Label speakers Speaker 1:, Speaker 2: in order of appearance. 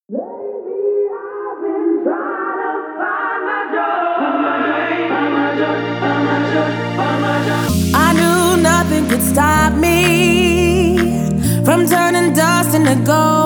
Speaker 1: Lately I've been trying to find my joy, find my joy, find my joy, find my joy. I knew nothing could stop me from turning dust into gold.